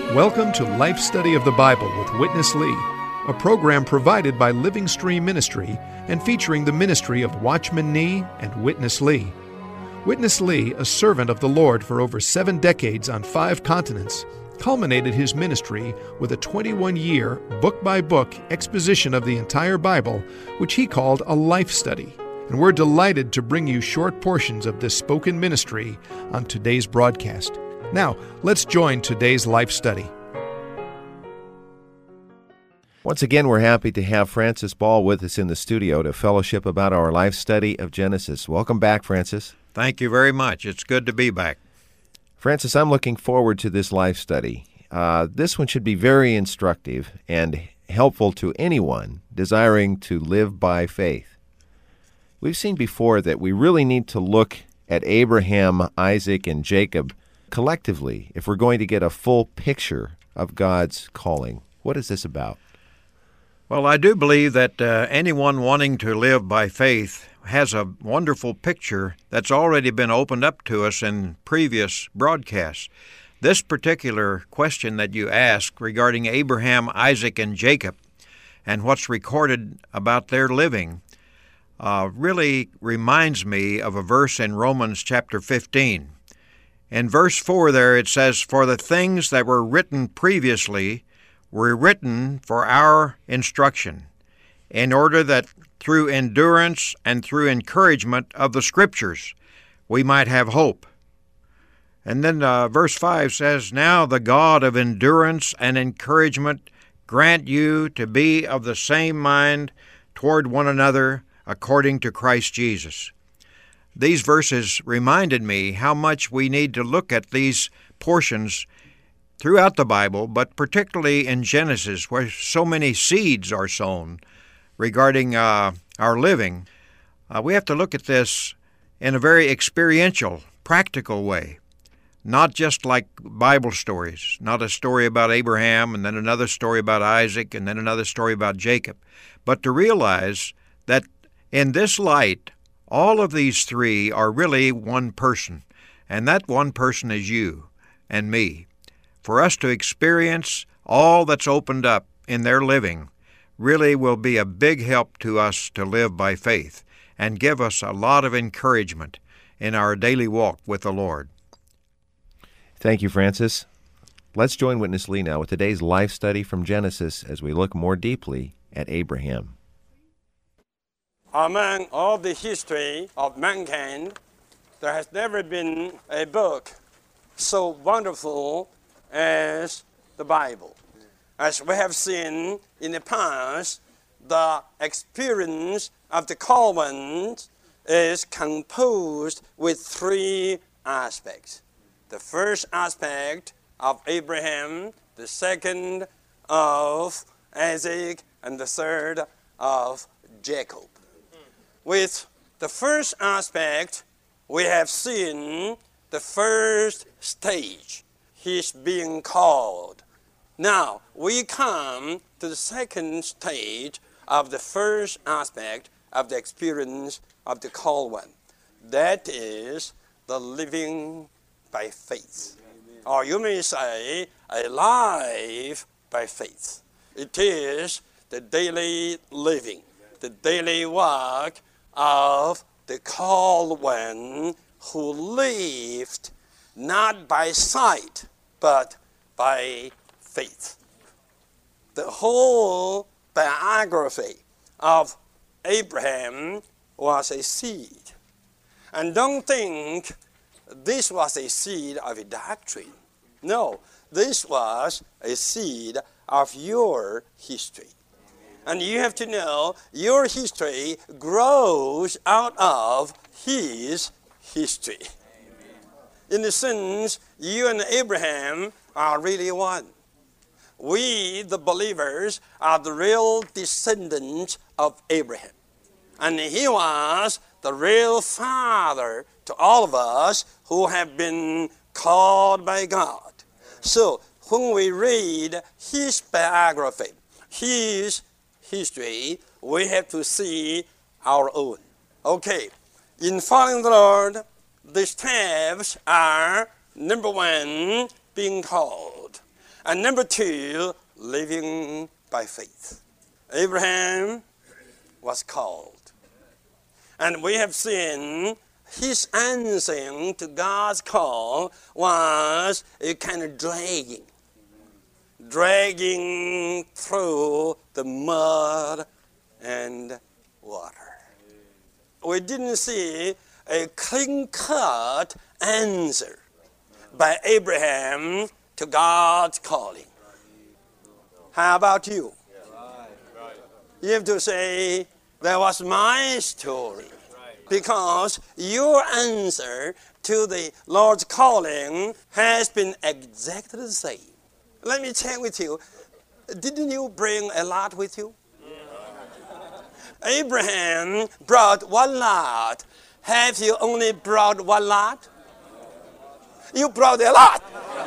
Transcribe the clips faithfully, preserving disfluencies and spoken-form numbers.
Welcome to Life Study of the Bible with Witness Lee, a program provided by Living Stream Ministry and featuring the ministry of Watchman Nee and Witness Lee. Witness Lee, a servant of the Lord for over seven decades on five continents, culminated his ministry with a twenty-one-year, book-by-book exposition of the entire Bible, which he called a life study. And we're delighted to bring you short portions of this spoken ministry on today's broadcast. Now, let's join today's life study. Once again, we're happy to have Francis Ball with us in the studio to fellowship about our life study of Genesis. Welcome back, Francis. Thank you very much. It's good to be back. Francis, I'm looking forward to this life study. Uh, this one should be very instructive and helpful to anyone desiring to live by faith. We've seen before that we really need to look at Abraham, Isaac, and Jacob collectively if we're going to get a full picture of God's calling. What is this about? Well, I do believe that uh, anyone wanting to live by faith has a wonderful picture that's already been opened up to us in previous broadcasts. This particular question that you asked regarding Abraham, Isaac, and Jacob and what's recorded about their living uh, really reminds me of a verse in Romans chapter fifteen. In verse four there it says, "For the things that were written previously were written for our instruction, in order that through endurance and through encouragement of the Scriptures we might have hope." And then uh, verse five says, "Now the God of endurance and encouragement grant you to be of the same mind toward one another according to Christ Jesus." These verses reminded me how much we need to look at these portions throughout the Bible, but particularly in Genesis, where so many seeds are sown regarding uh, our living. Uh, we have to look at this in a very experiential, practical way, not just like Bible stories, not a story about Abraham and then another story about Isaac and then another story about Jacob, but to realize that in this light, all of these three are really one person, and that one person is you and me. For us to experience all that's opened up in their living really will be a big help to us to live by faith and give us a lot of encouragement in our daily walk with the Lord. Thank you, Francis. Let's join Witness Lee now with today's life study from Genesis as we look more deeply at Abraham. Among all the history of mankind, there has never been a book so wonderful as the Bible. As we have seen in the past, the experience of the covenant is composed with three aspects. The first aspect of Abraham, the second of Isaac, and the third of Jacob. With the first aspect, we have seen the first stage. He's being called. Now, we come to the second stage of the first aspect of the experience of the called one. That is the living by faith. Amen. Or you may say, a life by faith. It is the daily living, the daily work of the called one who lived not by sight, but by faith. The whole biography of Abraham was a seed. And don't think this was a seed of a doctrine. No, this was a seed of your history. And you have to know your history grows out of his history. In a sense, you and Abraham are really one. We, the believers, are the real descendants of Abraham. And he was the real father to all of us who have been called by God. So when we read his biography, his history, we have to see our own. Okay, in following the Lord, the steps are, number one, being called. And number two, living by faith. Abraham was called. And we have seen his answering to God's call was a kind of dragging. Dragging through the mud and water. We didn't see a clean-cut answer by Abraham to God's calling. How about you? You have to say, that was my story. Because your answer to the Lord's calling has been exactly the same. Let me check with you. Didn't you bring a lot with you? Abraham brought one lot. Have you only brought one lot? You brought a lot.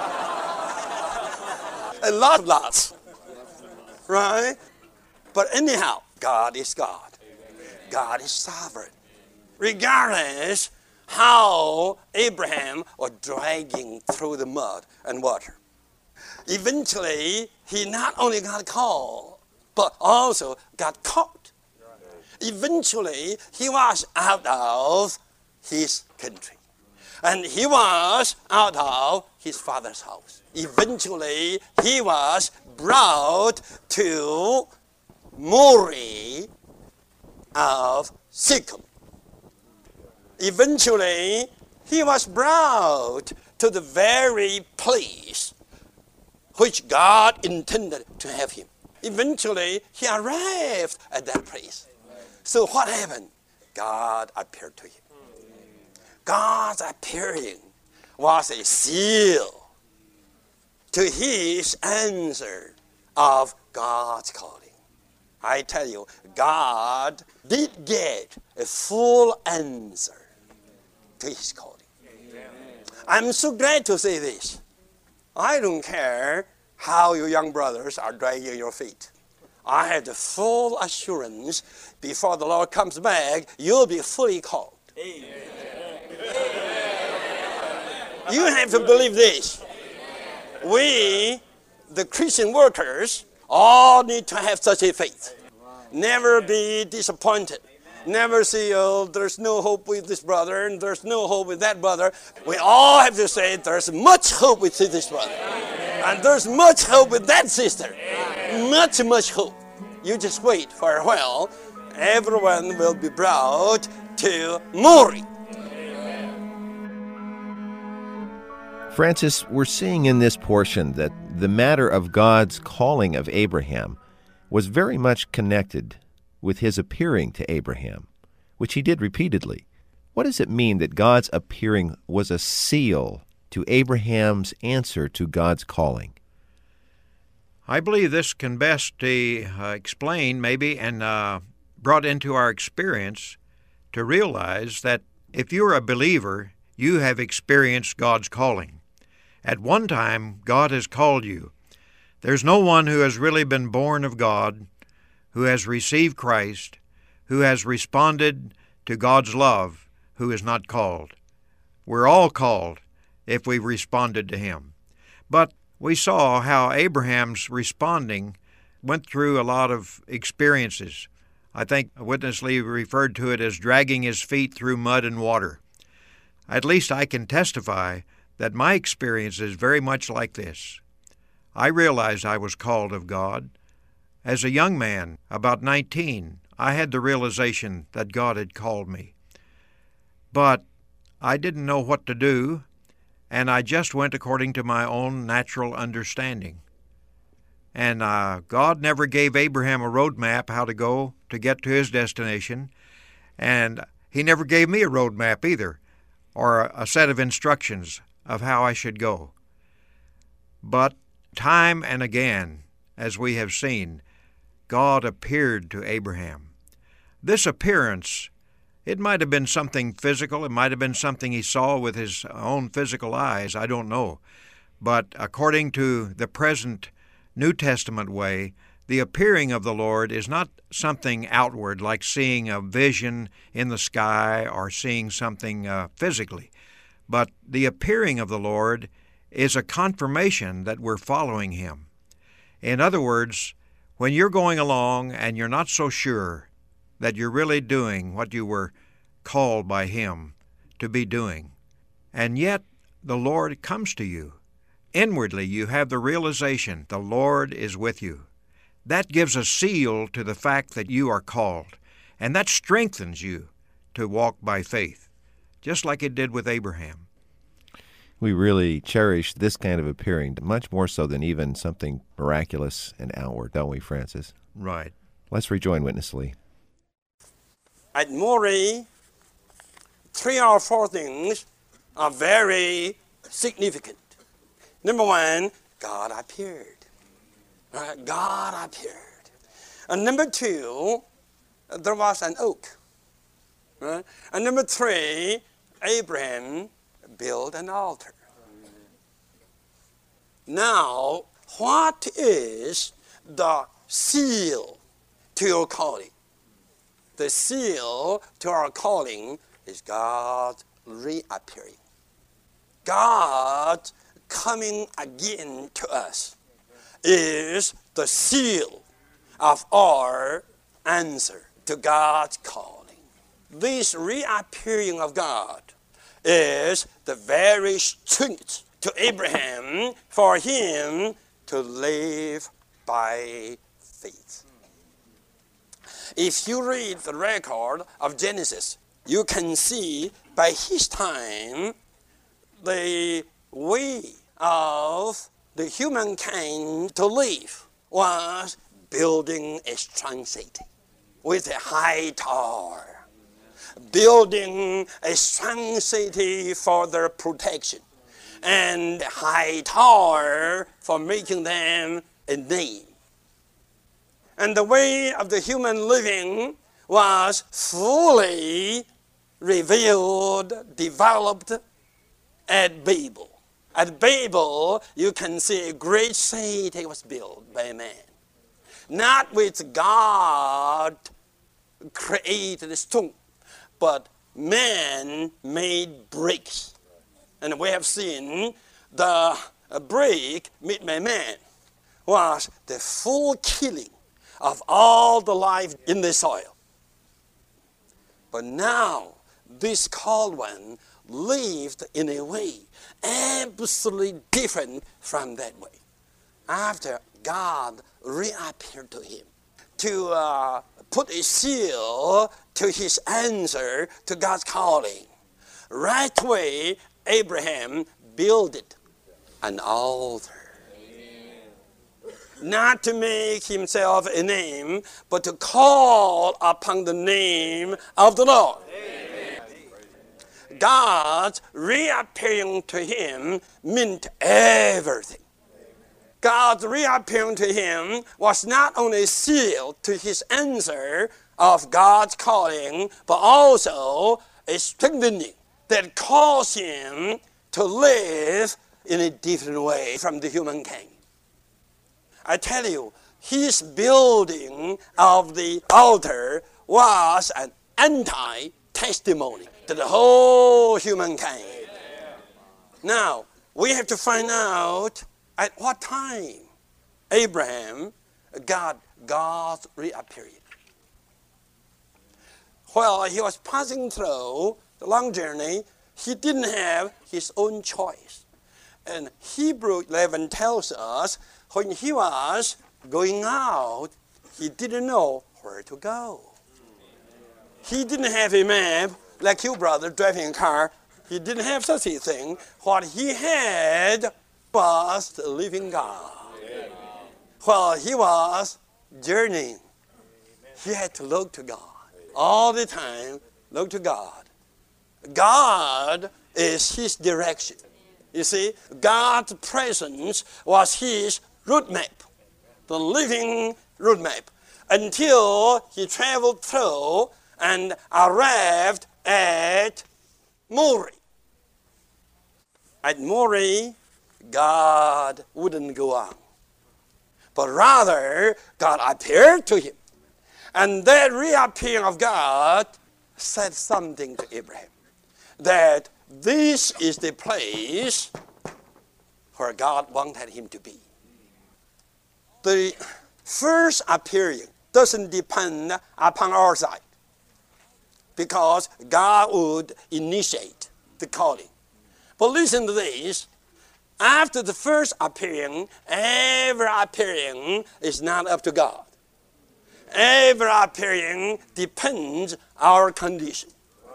A lot of lots. Right? But anyhow, God is God. God is sovereign. Regardless how Abraham was dragging through the mud and water. Eventually, he not only got called, but also got caught. Eventually, he was out of his country. And he was out of his father's house. Eventually, he was brought to Moreh of Shechem. Eventually, he was brought to the very place which God intended to have him. Eventually, he arrived at that place. So what happened? God appeared to him. God's appearing was a seal to his answer of God's calling. I tell you, God did get a full answer to his calling. I'm so glad to say this. I don't care how you young brothers are dragging your feet. I have the full assurance before the Lord comes back, you'll be fully called. Amen. You have to believe this. We, the Christian workers, all need to have such a faith. Never be disappointed. Never say, oh, there's no hope with this brother and there's no hope with that brother. We all have to say there's much hope with this brother. And there's much hope with that sister. Much, much hope. You just wait for a while. Everyone will be brought to Moreh. Francis, we're seeing in this portion that the matter of God's calling of Abraham was very much connected with his appearing to Abraham, which he did repeatedly. What does it mean that God's appearing was a seal to Abraham's answer to God's calling? I believe this can best be uh, explained maybe and uh, brought into our experience to realize that if you're a believer, you have experienced God's calling. At one time, God has called you. There's no one who has really been born of God, who has received Christ, who has responded to God's love, who is not called. We're all called if we've responded to Him. But we saw how Abraham's responding went through a lot of experiences. I think Witness Lee referred to it as dragging his feet through mud and water. At least I can testify that my experience is very much like this. I realized I was called of God. As a young man, about nineteen, I had the realization that God had called me. But I didn't know what to do, and I just went according to my own natural understanding. And uh, God never gave Abraham a road map how to go to get to his destination, and He never gave me a road map either, or a set of instructions of how I should go. But time and again, as we have seen, God appeared to Abraham. This appearance, it might have been something physical, it might have been something he saw with his own physical eyes, I don't know. But according to the present New Testament way, the appearing of the Lord is not something outward, like seeing a vision in the sky or seeing something uh, physically. But the appearing of the Lord is a confirmation that we're following Him. In other words, when you're going along and you're not so sure that you're really doing what you were called by Him to be doing, and yet the Lord comes to you, inwardly you have the realization the Lord is with you. That gives a seal to the fact that you are called, and that strengthens you to walk by faith, just like it did with Abraham. We really cherish this kind of appearing, much more so than even something miraculous and outward, don't we, Francis? Right. Let's rejoin Witness Lee. At Maury, three or four things are very significant. Number one, God appeared. Right? God appeared. And number two, there was an oak. Right? And number three, Abraham built an altar. Now, what is the seal to your calling? The seal to our calling is God reappearing. God coming again to us is the seal of our answer to God's calling. This reappearing of God is the very strength to Abraham for him to live by faith. If you read the record of Genesis, you can see by his time the way of the humankind to live was building a strong city with a high tower, building a strong city for their protection, and a high tower for making them a name. And the way of the human living was fully revealed, developed at Babel. At Babel, you can see a great city was built by man. Not with God created stone, but man made bricks. And we have seen the brick made by man was the full killing of all the life in the soil. But now, this called one lived in a way absolutely different from that way. After God reappeared to him to uh, put a seal to his answer to God's calling, right away Abraham built an altar. Not to make himself a name, but to call upon the name of the Lord. Amen. God's reappearing to him meant everything. God's reappearing to him was not only a seal to his answer of God's calling, but also a strengthening that caused him to live in a different way from the humankind. I tell you, his building of the altar was an anti-testimony to the whole humankind. Now, we have to find out at what time Abraham got God's reappearing. While he was passing through the long journey, he didn't have his own choice. And Hebrew eleven tells us when he was going out, he didn't know where to go. He didn't have a map like you, brother, driving a car. He didn't have such a thing. What he had was the living God. While he was journeying, he had to look to God. All the time, look to God. God is his direction. You see, God's presence was his route map, the living route map, until he traveled through and arrived at Moriah. At Moriah, God wouldn't go on, but rather God appeared to him. And that reappearing of God said something to Abraham, that this is the place where God wanted him to be. The first appearing doesn't depend upon our side, because God would initiate the calling. But listen to this. After the first appearing, every appearing is not up to God. Every appearing depends on our condition.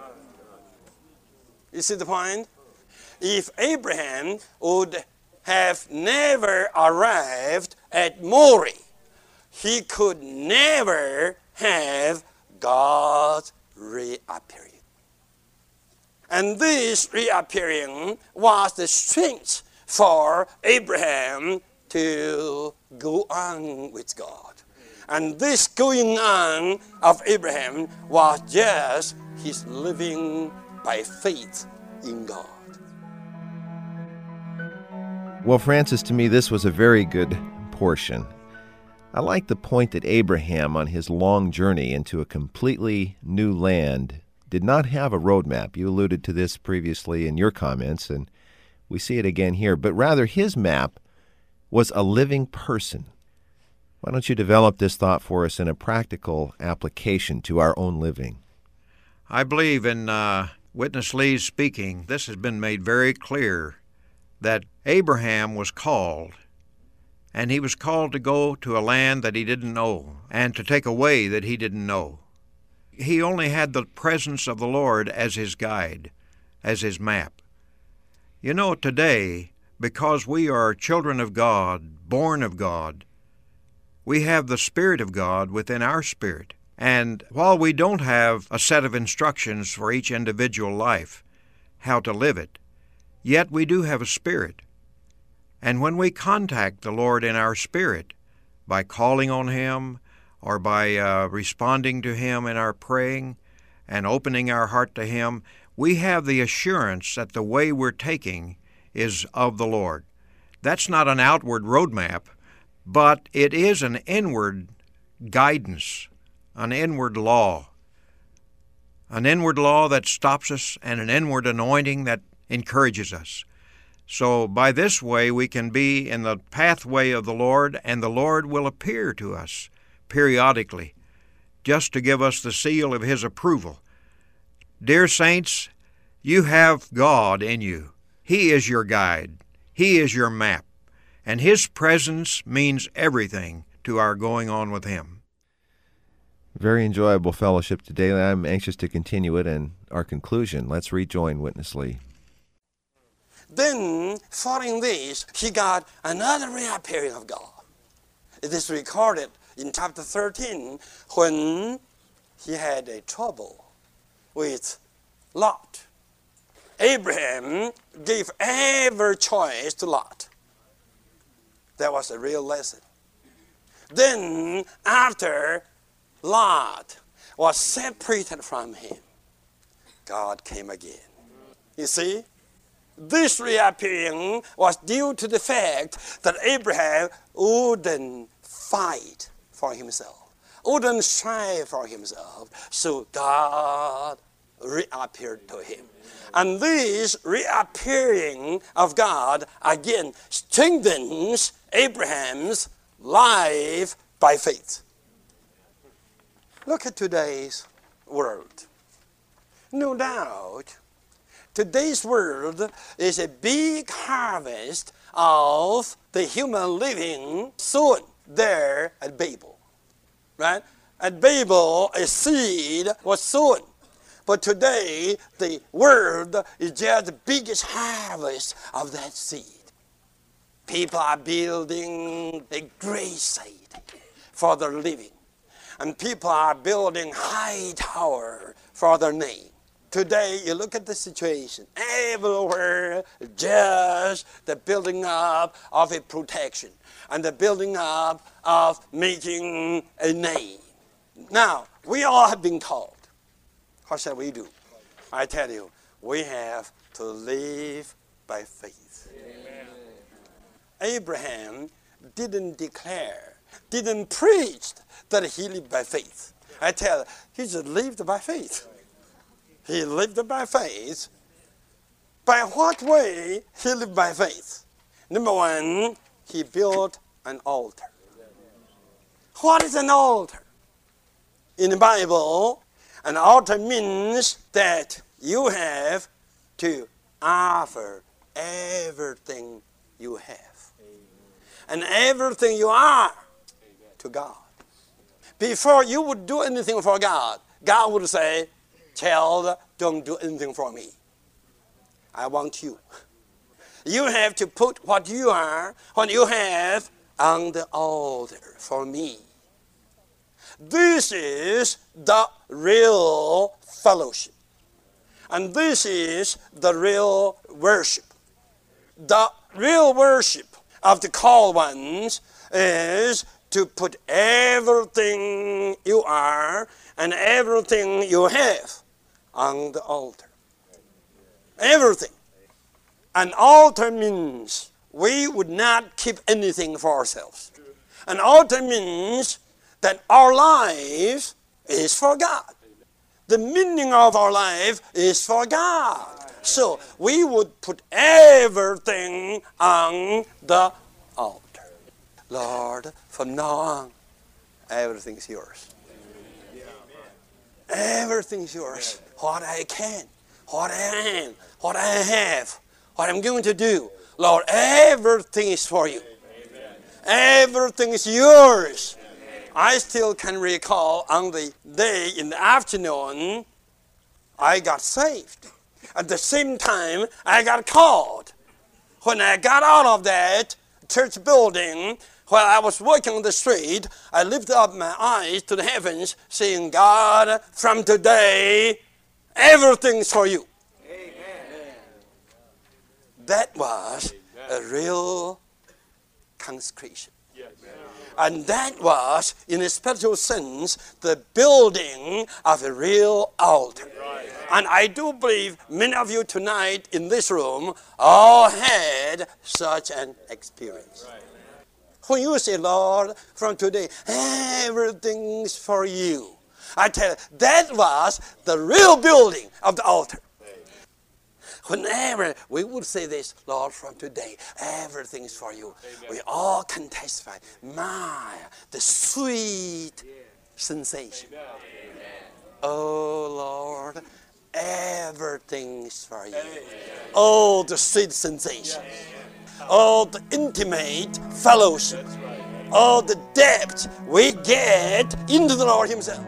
You see the point? If Abraham would have never arrived at Moriah, he could never have God's reappearing. And this reappearing was the strength for Abraham to go on with God. And this going on of Abraham was just his living by faith in God. Well, Francis, to me, this was a very good portion. I like the point that Abraham, on his long journey into a completely new land, did not have a roadmap. You alluded to this previously in your comments, and we see it again here. But rather, his map was a living person. Why don't you develop this thought for us in a practical application to our own living? I believe in uh, Witness Lee's speaking, this has been made very clear that Abraham was called, and he was called to go to a land that he didn't know and to take a way that he didn't know. He only had the presence of the Lord as his guide, as his map. You know, today, because we are children of God, born of God, we have the Spirit of God within our spirit. And while we don't have a set of instructions for each individual life, how to live it, yet we do have a spirit. And when we contact the Lord in our spirit, by calling on Him or by uh, responding to Him in our praying and opening our heart to Him, we have the assurance that the way we're taking is of the Lord. That's not an outward roadmap, but it is an inward guidance, an inward law, an inward law that stops us and an inward anointing that encourages us. So by this way we can be in the pathway of the Lord, and the Lord will appear to us periodically just to give us the seal of His approval. Dear saints, you have God in you. He is your guide. He is your map. And His presence means everything to our going on with Him. Very enjoyable fellowship today. I'm anxious to continue it and our conclusion. Let's rejoin Witness Lee. Then, following this, he got another reappearing of God. It is recorded in chapter thirteen when he had a trouble with Lot. Abraham gave every choice to Lot. That was a real lesson. Then, after Lot was separated from him, God came again. You see? This reappearing was due to the fact that Abraham wouldn't fight for himself, wouldn't strive for himself, so God reappeared to him. And this reappearing of God again strengthens Abraham's life by faith. Look at today's world. No doubt, today's world is a big harvest of the human living sown there at Babel. Right? At Babel, a seed was sown. But today, the world is just the biggest harvest of that seed. People are building a great city for their living. And people are building high tower for their name. Today, you look at the situation. Everywhere, just the building up of a protection and the building up of making a name. Now, we all have been called. What shall we do? I tell you, we have to live by faith. Amen. Abraham didn't declare, didn't preach that he lived by faith. I tell you, he just lived by faith. He lived by faith. By what way he lived by faith? Number one, he built an altar. What is an altar? In the Bible, an altar means that you have to offer everything you have and everything you are to God. Before you would do anything for God, God would say, child, don't do anything for me. I want you. You have to put what you are, what you have, on the altar for me. This is the real fellowship. And this is the real worship. The real worship of the called ones is to put everything you are and everything you have on the altar. Everything. An altar means we would not keep anything for ourselves. An altar means that our life is for God. The meaning of our life is for God. So we would put everything on the altar. Lord, from now on, everything's yours. Everything's yours. What I can, what I am, what I have, what I'm going to do. Lord, everything is for you. Everything is yours. I still can recall on the day in the afternoon, I got saved. At the same time, I got called. When I got out of that church building, while I was walking on the street, I lifted up my eyes to the heavens, saying, God, from today, everything's for you. Amen. That was a real consecration. And that was, in a spiritual sense, the building of a real altar. And I do believe many of you tonight in this room all had such an experience. When you say, Lord, from today, everything's for you. I tell you, that was the real building of the altar. Whenever we would say this, Lord, from today, everything's for you. Amen. We all can testify, my, the sweet yeah. sensation. Amen. Oh, Lord, everything's for you. Amen. Oh, the sweet sensation. Yes. Oh, the intimate fellowship. Right. Oh, the depth we get into the Lord himself.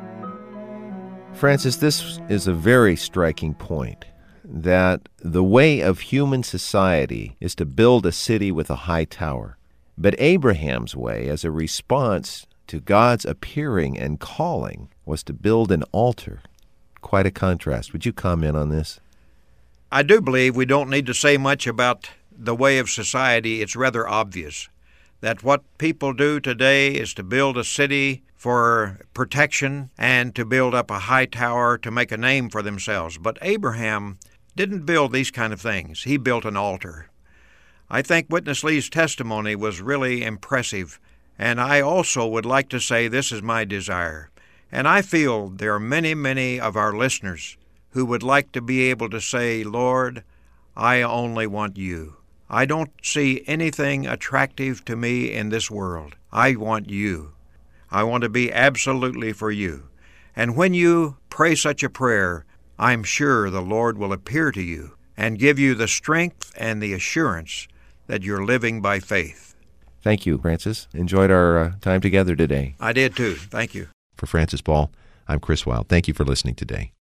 Francis, this is a very striking point, that the way of human society is to build a city with a high tower. But Abraham's way, as a response to God's appearing and calling, was to build an altar. Quite a contrast. Would you comment on this? I do believe we don't need to say much about the way of society. It's rather obvious that what people do today is to build a city for protection and to build up a high tower to make a name for themselves. But Abraham didn't build these kind of things. He built an altar. I think Witness Lee's testimony was really impressive, and I also would like to say this is my desire. And I feel there are many, many of our listeners who would like to be able to say, Lord, I only want you. I don't see anything attractive to me in this world. I want you. I want to be absolutely for you. And when you pray such a prayer, I'm sure the Lord will appear to you and give you the strength and the assurance that you're living by faith. Thank you, Francis. Enjoyed our uh, time together today. I did too. Thank you. For Francis Ball, I'm Chris Wilde. Thank you for listening today.